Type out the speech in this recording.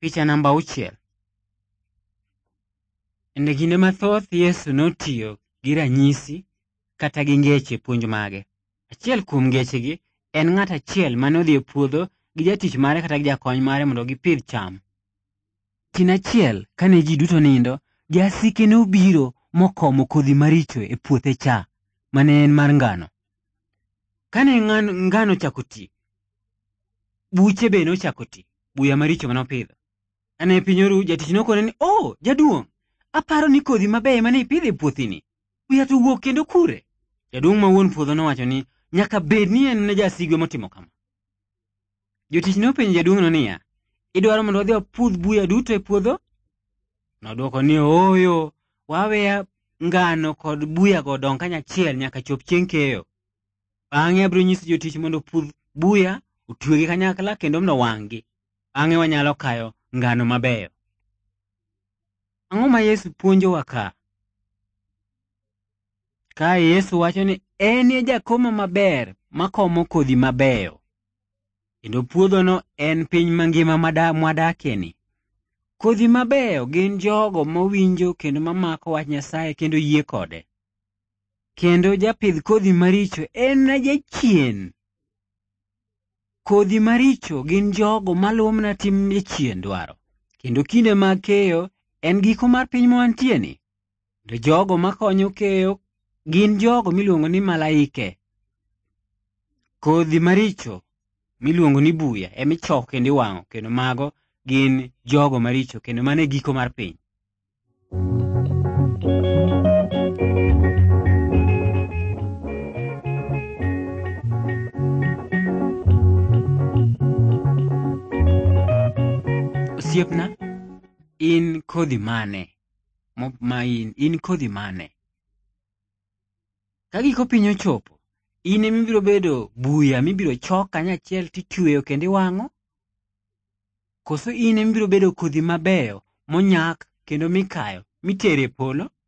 Picha namba 6. E kinde mathoth Yesu notiyo gi ranyisi kata gi ngeche puonj mage. Achiel kuom ngechegi en ng'at achiel mane odhi e puodho gi jatich mare kata gi jakony mare mondo gipidh cham. Kinde achiel kane ji duto nindo, jasike nobiro mokomo kodhi maricho e puothe cha mane en mar ngano. Kane ngano ochako ti, buche be nochako ti, buya maricho manopidho. Kane piny oru, jatich nokone ni, jaduong', aparo ni kodhi mabeyo mane ipidho e puothini, buya to wuok kendo kure. Jaduong' ma wuon puodho nowacho ni, nyaka bed ni en jasigwe motimo kama. Jotich nopenjo jaduong'no niya, idwaro mondo wadhi wapudh buya duto e puodho? Nodwoko ni, ooyo, waweya ngano kod buya go dong kanyachiel nyaka chop chieng' keyo. Bang'e abiro nyiso jotich mondo opudh buya, otwegi kanyakla kendo mondo wang'gi. Bang'e wanyalo kayo ngano mabeyo. Ang'o ma Yesu puonjowa ka? Ka Yesu wacho ni en e jakomo maber makomo kodhi mabeyo. Kendo puodhono en piny mangima mwadakie ni. Kodhi mabeyo gin jogo mawinjo kendo mamako wach Nyasaye kendo yie kode. Kendo japidh kodhi maricho en jachien. Kodhi maricho gin jogo maluwo mana tim jachien dwaro. Kendo kinde mag keyo en giko mar piny mawantie ni. To jogo makonyo keyo gin jogo miluongo ni malaike. Kodhi maricho miluongo ni buya emichoko kendo iwang'o, kendo mago gin jogo maricho, kendo mano e giko mar piny. Osiepna, in kodhi mane? In kodhi mane? Ka giko piny ochopo, in emibiro bedo buya mibiro chok kanyachiel titweyo kendo iwang'o? Koso in emibiro bedo kodhi mabeyo monyak kendo mikayo mitere polo?